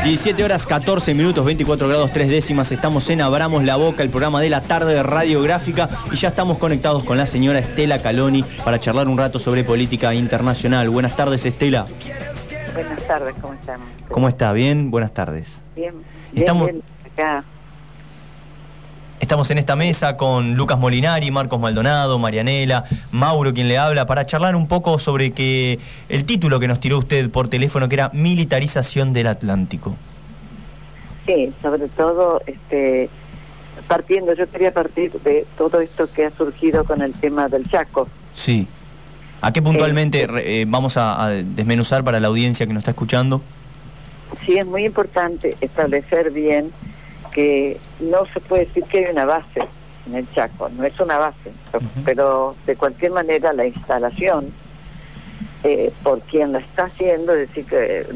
17 horas 14 minutos, 24 grados 3 décimas. Estamos en Abramos la Boca, el programa de la tarde de Radiográfica, y ya estamos conectados con la señora Estela Caloni para charlar un rato sobre política internacional. Buenas tardes, Estela. Buenas tardes, ¿cómo estamos? ¿Cómo está? ¿Bien? Buenas tardes. Bien, bien, acá. Estamos en esta mesa con Lucas Molinari, Marcos Maldonado, Marianela, Mauro, quien le habla, para charlar un poco sobre que el título que nos tiró usted por teléfono, que era Militarización del Atlántico. Sí, sobre todo, yo quería partir de todo esto que ha surgido con el tema del Chaco. Sí. ¿A qué puntualmente vamos a desmenuzar para la audiencia que nos está escuchando? Sí, es muy importante establecer bien que no se puede decir que hay una base en el Chaco, no es una base, pero de cualquier manera la instalación, por quien la está haciendo, es decir,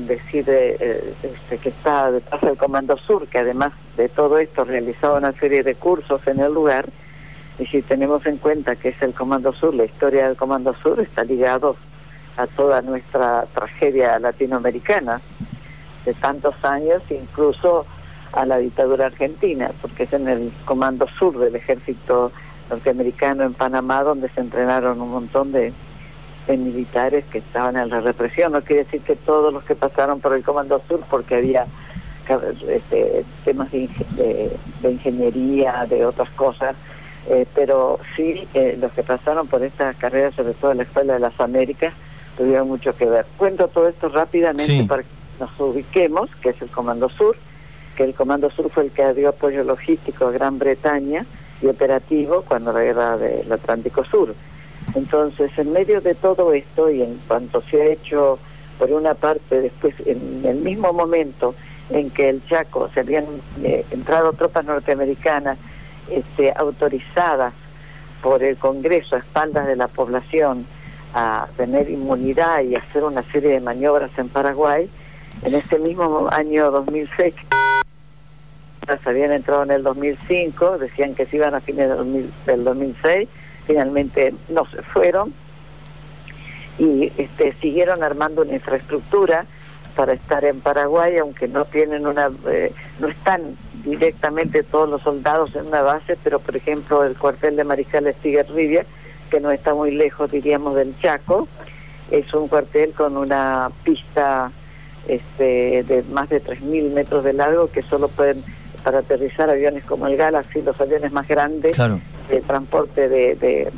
que está detrás del Comando Sur, que además de todo esto realizaba una serie de cursos en el lugar, y si tenemos en cuenta que es el Comando Sur, la historia del Comando Sur está ligado a toda nuestra tragedia latinoamericana de tantos años, incluso a la dictadura argentina, porque es en el Comando Sur del ejército norteamericano en Panamá donde se entrenaron un montón de militares que estaban en la represión. No quiere decir que todos los que pasaron por el Comando Sur, porque había temas de ingeniería, de otras cosas, pero sí los que pasaron por esta carrera, sobre todo en la Escuela de las Américas, tuvieron mucho que ver. Cuento todo esto rápidamente para que nos ubiquemos, que es el Comando Sur, que el Comando Sur fue el que dio apoyo logístico a Gran Bretaña y operativo cuando la guerra del Atlántico Sur. Entonces, en medio de todo esto, y en cuanto se ha hecho, por una parte, después, en el mismo momento en que el Chaco se habían entrado tropas norteamericanas autorizadas por el Congreso a espaldas de la población a tener inmunidad y hacer una serie de maniobras en Paraguay, en este mismo año 2006, habían entrado en el 2005, decían que se iban a fines del 2006, finalmente no se fueron y siguieron armando una infraestructura para estar en Paraguay, aunque no tienen no están directamente todos los soldados en una base, pero por ejemplo el cuartel de Mariscal Estigarribia, que no está muy lejos, diríamos, del Chaco, es un cuartel con una pista de más de 3.000 metros de largo, que solo pueden para aterrizar aviones como el Galaxy, los aviones más grandes, claro, de transporte de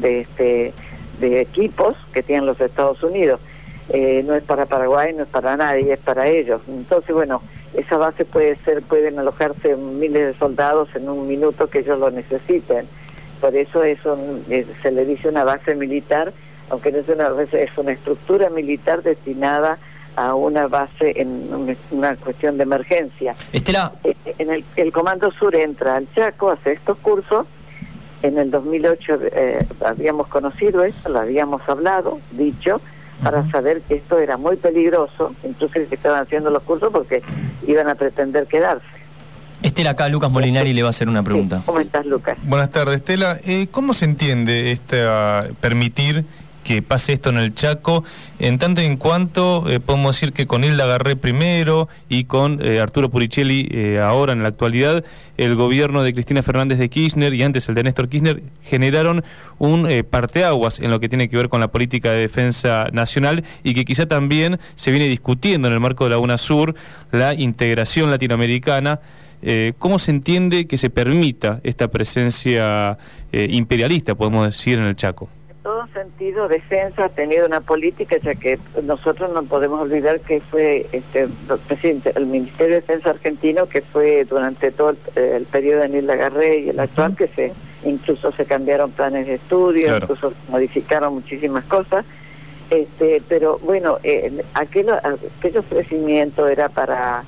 equipos que tienen los Estados Unidos. No es para Paraguay, no es para nadie, es para ellos. Entonces, bueno, esa base pueden alojarse miles de soldados en un minuto que ellos lo necesiten. Por eso se le dice una base militar, aunque no es una base, es una estructura militar destinada a una base en una cuestión de emergencia. Estela, el Comando Sur entra al Chaco, hace estos cursos. En el 2008 habíamos conocido esto, lo habíamos hablado, dicho, para saber que esto era muy peligroso, incluso que estaban haciendo los cursos porque iban a pretender quedarse. Estela, acá Lucas Molinari le va a hacer una pregunta. Sí. ¿Cómo estás, Lucas? Buenas tardes, Estela. ¿Cómo se entiende permitir que pase esto en el Chaco, en tanto y en cuanto podemos decir que con Hilda Garré primero y con Arturo Puricelli ahora en la actualidad, el gobierno de Cristina Fernández de Kirchner y antes el de Néstor Kirchner generaron un parteaguas en lo que tiene que ver con la política de defensa nacional, y que quizá también se viene discutiendo en el marco de la UNASUR la integración latinoamericana? ¿Cómo se entiende que se permita esta presencia imperialista, podemos decir, en el Chaco? En todo sentido, defensa ha tenido una política, ya que nosotros no podemos olvidar que fue el Ministerio de Defensa argentino, que fue durante todo el periodo de Hilda Garré y el actual, que incluso se cambiaron planes de estudio, claro, incluso modificaron muchísimas cosas, pero bueno, aquel ofrecimiento era para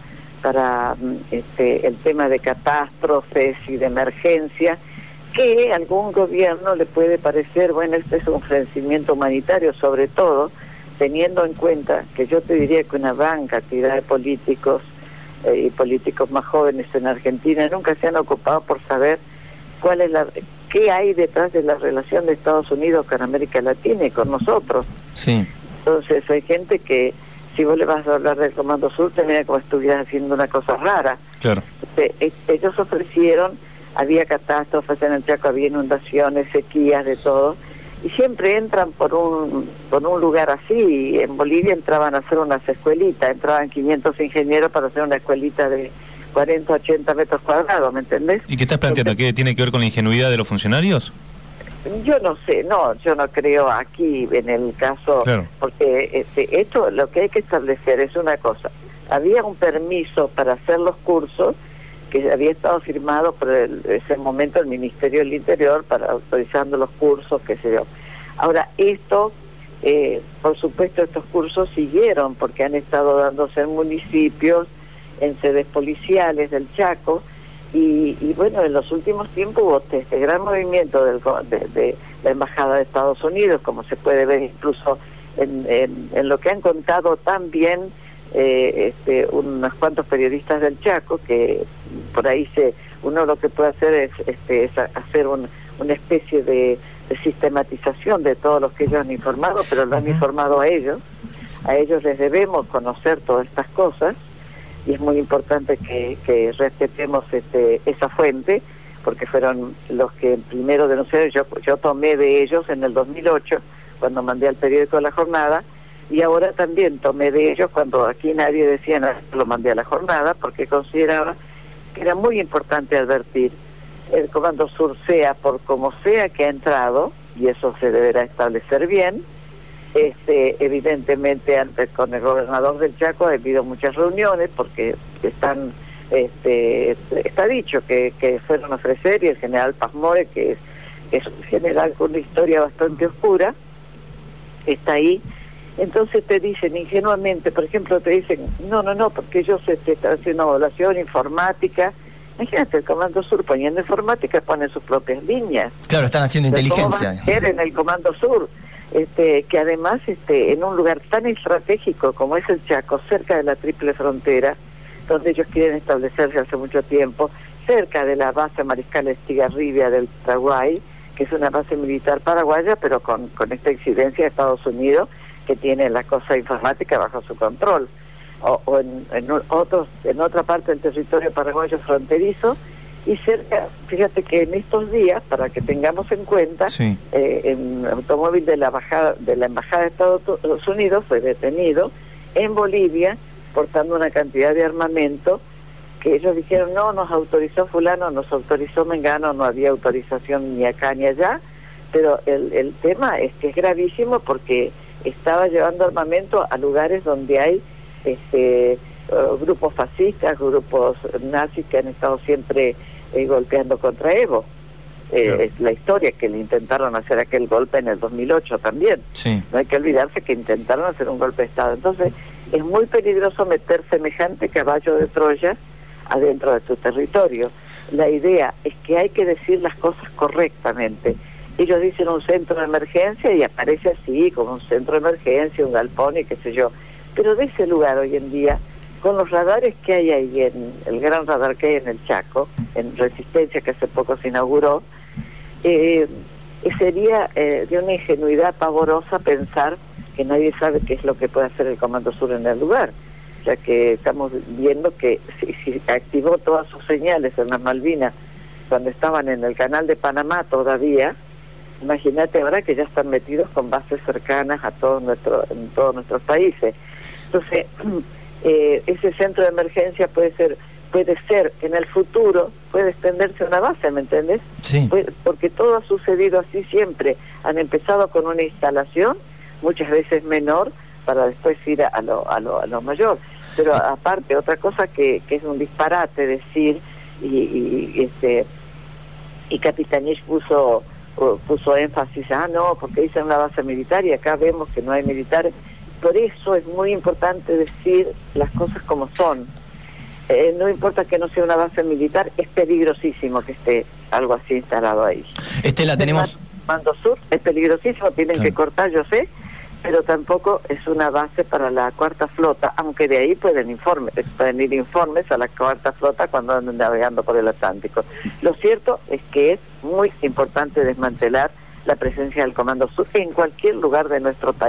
el tema de catástrofes y de emergencia, que a algún gobierno le puede parecer, bueno, este es un ofrecimiento humanitario, sobre todo teniendo en cuenta que yo te diría que una gran cantidad de políticos y políticos más jóvenes en Argentina nunca se han ocupado por saber qué hay detrás de la relación de Estados Unidos con América Latina y con nosotros. Sí. Entonces hay gente que si vos le vas a hablar del Comando Sur, te mira como estuvieras haciendo una cosa rara. Claro. Ellos ofrecieron, había catástrofes en el Chaco, había inundaciones, sequías, de todo, y siempre entran por un lugar así. En Bolivia entraban a hacer unas escuelitas, entraban 500 ingenieros para hacer una escuelita de 40, 80 metros cuadrados, ¿me entendés? ¿Y qué estás planteando? ¿Qué tiene que ver con la ingenuidad de los funcionarios? Yo no sé, yo no creo aquí en el caso, claro, porque esto lo que hay que establecer es una cosa. Había un permiso para hacer los cursos que había estado firmado por ese momento el Ministerio del Interior para autorizando los cursos, qué sé yo. Ahora, esto, por supuesto, estos cursos siguieron porque han estado dándose en municipios, en sedes policiales del Chaco, y bueno, en los últimos tiempos hubo este gran movimiento de la Embajada de Estados Unidos, como se puede ver incluso en lo que han contado también unos cuantos periodistas del Chaco, que por ahí uno lo que puede hacer es hacer una especie de sistematización de todos los que ellos han informado, pero lo han informado a ellos les debemos conocer todas estas cosas, y es muy importante que respetemos esa fuente, porque fueron los que primero denunciaron. Yo tomé de ellos en el 2008, cuando mandé al periódico La Jornada, y ahora también tomé de ellos cuando aquí nadie decía nada, lo mandé a La Jornada, porque consideraba que era muy importante advertir. El Comando Sur, sea por como sea que ha entrado, y eso se deberá establecer bien, evidentemente antes con el gobernador del Chaco ha habido muchas reuniones, porque está dicho que fueron a ofrecer, y el general Pazmore, que es un general con una historia bastante oscura, está ahí. Entonces te dicen ingenuamente, por ejemplo, te dicen, no, porque ellos están haciendo evaluación informática. Imagínate, el Comando Sur poniendo informática pone sus propias líneas. Claro, están haciendo inteligencia. ¿Cómo va a ser en el Comando Sur? Que además en un lugar tan estratégico como es el Chaco, cerca de la triple frontera, donde ellos quieren establecerse hace mucho tiempo, cerca de la base Mariscal Estigarribia del Paraguay, que es una base militar paraguaya, pero con esta incidencia de Estados Unidos, que tiene la cosa informática bajo su control, o en otra parte del territorio paraguayo fronterizo, y cerca, fíjate que en estos días, para que tengamos en cuenta, sí, un automóvil de la Embajada de Estados Unidos fue detenido en Bolivia portando una cantidad de armamento que ellos dijeron, no, nos autorizó fulano, nos autorizó mengano, no había autorización ni acá ni allá, pero el tema es que es gravísimo porque estaba llevando armamento a lugares donde hay grupos fascistas, grupos nazis que han estado siempre golpeando contra Evo. Es la historia que le intentaron hacer aquel golpe en el 2008 también. Sí. No hay que olvidarse que intentaron hacer un golpe de Estado. Entonces es muy peligroso meter semejante caballo de Troya adentro de tu territorio. La idea es que hay que decir las cosas correctamente. Ellos dicen un centro de emergencia y aparece así, como un centro de emergencia, un galpón y qué sé yo. Pero de ese lugar hoy en día, con los radares que hay ahí, en el gran radar que hay en el Chaco, en Resistencia, que hace poco se inauguró, sería de una ingenuidad pavorosa pensar que nadie sabe qué es lo que puede hacer el Comando Sur en el lugar, ya que estamos viendo que si activó todas sus señales en las Malvinas cuando estaban en el canal de Panamá todavía, imagínate ahora que ya están metidos con bases cercanas a en todos nuestros países. Entonces, ese centro de emergencia puede ser en el futuro, puede extenderse a una base, ¿me entiendes? Sí. Porque todo ha sucedido así siempre. Han empezado con una instalación, muchas veces menor, para después ir a lo mayor. Pero aparte, otra cosa que es un disparate decir, y Capitanich puso énfasis, no, porque dicen una base militar y acá vemos que no hay militares. Por eso es muy importante decir las cosas como son. No importa que no sea una base militar, es peligrosísimo que esté algo así instalado ahí. Estela, tenemos... Comando Sur es peligrosísimo, tienen que cortar, yo sé, pero tampoco es una base para la cuarta flota, aunque de ahí pueden ir informes a la cuarta flota cuando anden navegando por el Atlántico. Lo cierto es que es muy importante desmantelar la presencia del Comando Sur en cualquier lugar de nuestro país,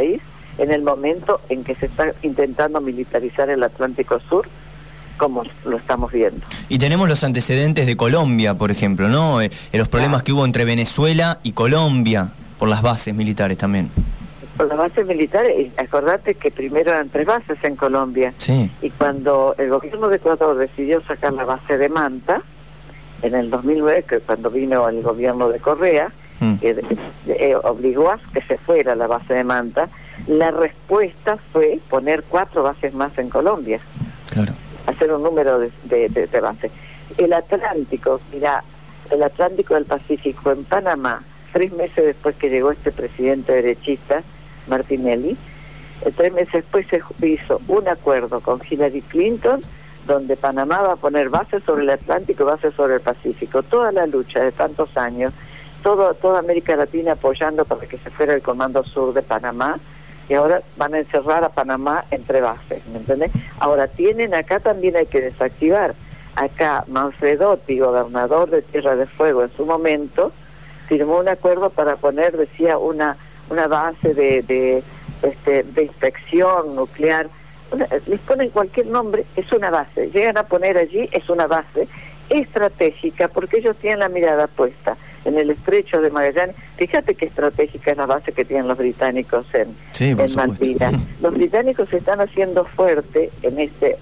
en el momento en que se está intentando militarizar el Atlántico Sur, como lo estamos viendo. Y tenemos los antecedentes de Colombia, por ejemplo, ¿no? Los problemas que hubo entre Venezuela y Colombia por las bases militares también. Por las bases militares, acordate que primero eran 3 bases en Colombia. Sí. Y cuando el gobierno de Ecuador decidió sacar la base de Manta, en el 2009, que cuando vino el gobierno de Correa, obligó a que se fuera la base de Manta, la respuesta fue poner 4 bases más en Colombia. Claro. Hacer un número de bases. El Atlántico, mira, el Atlántico del Pacífico en Panamá, 3 meses después que llegó este presidente derechista, Martinelli, 3 meses después se hizo un acuerdo con Hillary Clinton, donde Panamá va a poner bases sobre el Atlántico y bases sobre el Pacífico. Toda la lucha de tantos años, toda América Latina apoyando para que se fuera el Comando Sur de Panamá, y ahora van a encerrar a Panamá entre bases, ¿me entendés? Ahora acá también hay que desactivar. Acá Manfredotti, gobernador de Tierra del Fuego en su momento, firmó un acuerdo para poner, decía, una base de inspección nuclear. Les ponen cualquier nombre, es una base. Llegan a poner allí, es una base estratégica, porque ellos tienen la mirada puesta en el estrecho de Magallanes. Fíjate qué estratégica es la base que tienen los británicos en Malvinas. Los británicos se están haciendo fuerte en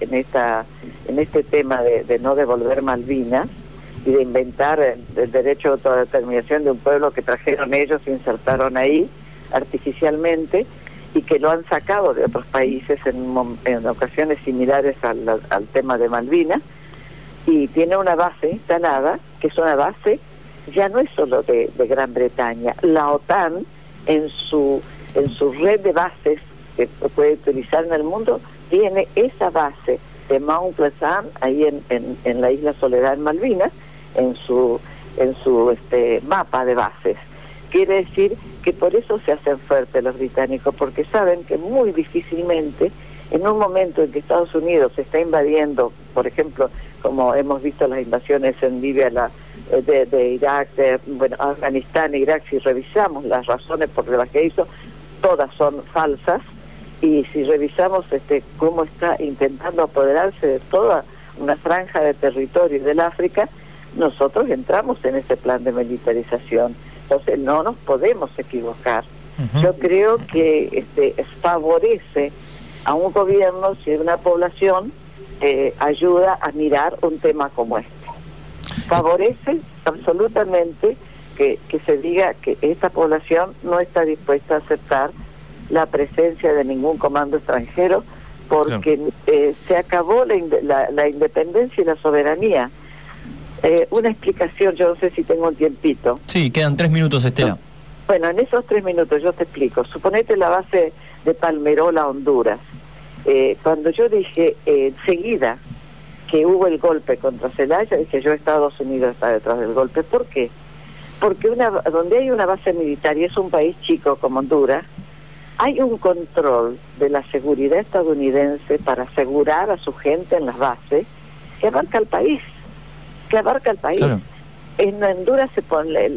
este tema de no devolver Malvinas y de inventar el derecho a autodeterminación de un pueblo que trajeron ellos e insertaron ahí artificialmente, y que lo han sacado de otros países en ocasiones similares al tema de Malvinas, y tiene una base instalada, que es una base, ya no es solo de Gran Bretaña. La OTAN, en su red de bases que puede utilizar en el mundo, tiene esa base de Mount Pleasant, ahí en la isla Soledad en Malvinas, en su mapa de bases. Quiere decir que por eso se hacen fuertes los británicos, porque saben que muy difícilmente, en un momento en que Estados Unidos se está invadiendo, por ejemplo, como hemos visto las invasiones en Libia, de Irak, Afganistán, Irak, si revisamos las razones por las que hizo, todas son falsas, y si revisamos cómo está intentando apoderarse de toda una franja de territorio del África, nosotros entramos en ese plan de militarización. Entonces no nos podemos equivocar. Yo creo que favorece a un gobierno, si una población ayuda a mirar un tema como este. Favorece absolutamente que se diga que esta población no está dispuesta a aceptar la presencia de ningún comando extranjero, porque se acabó la independencia y la soberanía. Una explicación, yo no sé si tengo un tiempito. Sí, quedan 3 minutos, Estela. Bueno, en esos 3 minutos yo te explico. Suponete la base de Palmerola, Honduras. Cuando yo dije enseguida que hubo el golpe contra Zelaya, dije yo, Estados Unidos está detrás del golpe. ¿Por qué? Porque donde hay una base militar y es un país chico como Honduras, hay un control de la seguridad estadounidense para asegurar a su gente en las bases que abarca el país. Claro. En Honduras se pone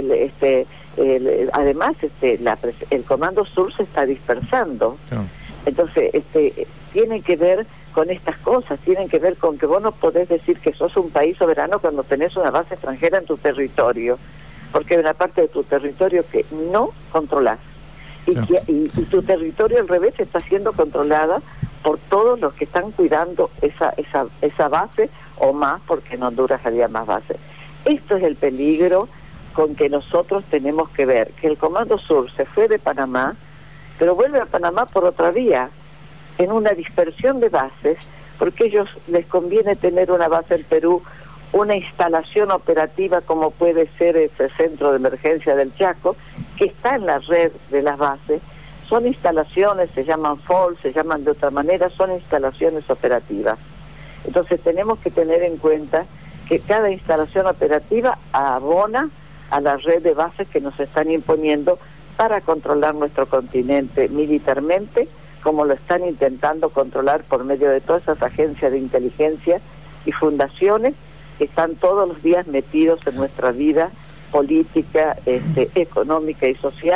además el Comando Sur se está dispersando. Claro. Entonces tiene que ver con estas cosas, tienen que ver con que vos no podés decir que sos un país soberano cuando tenés una base extranjera en tu territorio, porque hay una parte de tu territorio que no controlás, claro. y tu territorio al revés está siendo controlada por todos los que están cuidando esa base, o más, porque en Honduras había más bases. Esto es el peligro con que nosotros tenemos que ver, que el Comando Sur se fue de Panamá, pero vuelve a Panamá por otra vía, en una dispersión de bases, porque a ellos les conviene tener una base en Perú, una instalación operativa como puede ser ese centro de emergencia del Chaco, que está en la red de las bases. Son instalaciones, se llaman FOL, se llaman de otra manera, son instalaciones operativas. Entonces tenemos que tener en cuenta que cada instalación operativa abona a la red de bases que nos están imponiendo para controlar nuestro continente militarmente, como lo están intentando controlar por medio de todas esas agencias de inteligencia y fundaciones que están todos los días metidos en nuestra vida política, económica y social,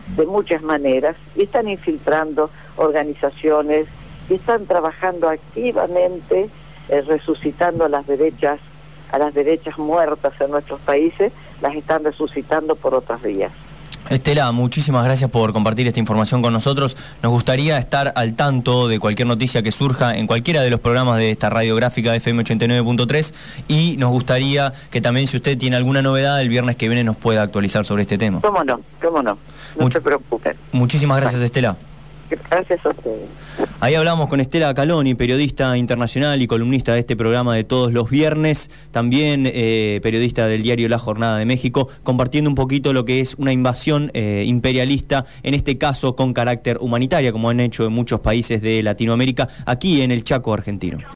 de muchas maneras y están infiltrando organizaciones y están trabajando activamente, resucitando a las derechas muertas en nuestros países, las están resucitando por otras vías. Estela, muchísimas gracias por compartir esta información con nosotros. Nos gustaría estar al tanto de cualquier noticia que surja en cualquiera de los programas de esta radiográfica FM 89.3 y nos gustaría que también, si usted tiene alguna novedad, el viernes que viene nos pueda actualizar sobre este tema. ¿Cómo no? No se preocupen. Muchísimas gracias, Estela. Gracias a ustedes. Ahí hablamos con Estela Caloni, periodista internacional y columnista de este programa de todos los viernes, también periodista del diario La Jornada de México, compartiendo un poquito lo que es una invasión imperialista, en este caso con carácter humanitario, como han hecho en muchos países de Latinoamérica, aquí en el Chaco argentino.